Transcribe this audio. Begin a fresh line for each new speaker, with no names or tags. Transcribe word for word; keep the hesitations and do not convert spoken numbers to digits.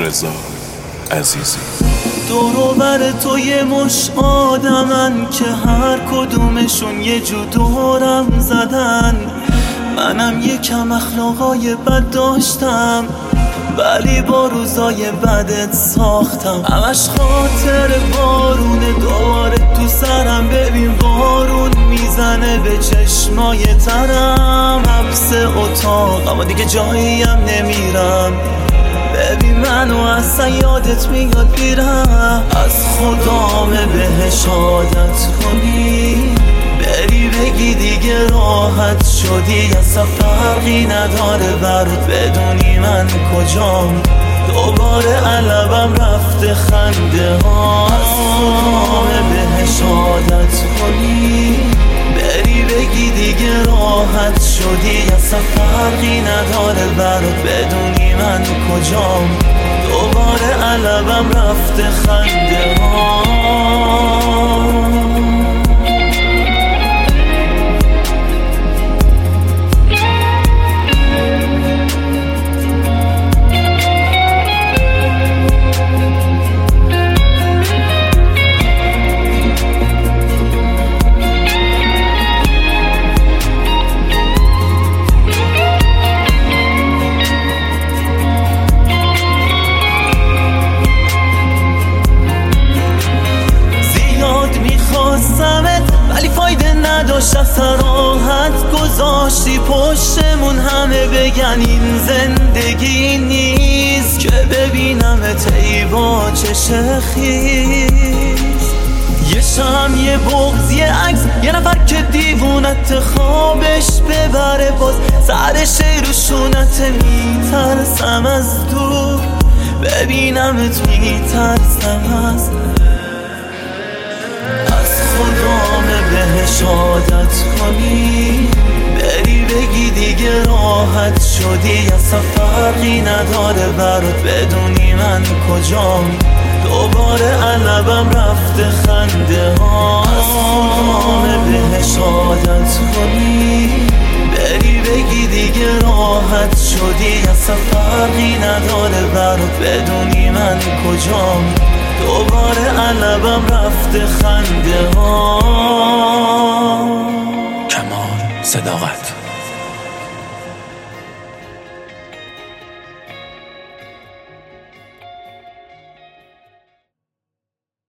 رضا عزیزی.
دورو بر تو یه مش آدمن که هر کدومشون یه جو دورم زدن. منم یکم اخلاقای بد داشتم ولی با روزای بدت ساختم. همش خاطر بارونه دوباره تو سرم. ببین بارون میزنه به چشمای ترم. حبس اتاق اما دیگه جاییم نمیرم. ببین منو اصلا یادت میاد بیرم. از خدامه بهش عادت کنی بری بگی دیگه راحت شدی. اصلا فرقی نداره برات بدونی من کجام. دوباره علبم رفته خنده ها. از خدامه بهش عادت کنی بری بگی دیگه راحت شدی. اصلا فرقی نداره برات بدونی من کجام. دوباره علبم رفته خنده ها. ولی فایده نداشت. از راحت گذاشتی پشتمون همه بگن این زندگی نیست. که ببینمت ای با چش خیز. یه شم یه بغض یه عکس یه نفر که دیوونت خوابش ببره. باز سر شیر و شونت میترسم از دور. ببینمت میترسم از خدامه بهش عادت کنی بری بگی دیگه راحت شدی. اصلا فرقی نداره برات بدونی من کجام. دوباره علبم رفته خنده ها. از خدامه بهش عادت کنی بری بگی دیگه راحت شدی. اصلا فرقی نداره برات بدونی من کجام. دوباره علبم رفته خنده ها.
کمال صداقت.